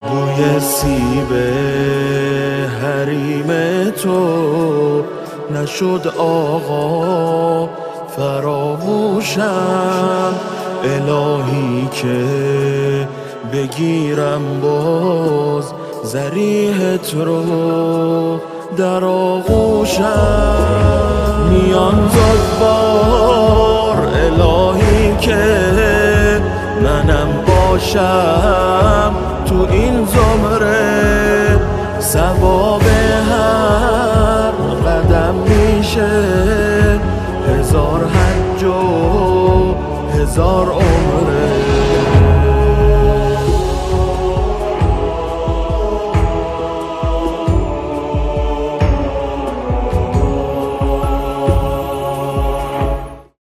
بوی سیب حریم تو نشد آقا فراموشم، الهی که بگیرم باز ضریحت رو در آغوشم. میان زلفار الهی که منم باشم تو این زمره، ثواب هر قدم میشه 1000 حج و 1000 عمره.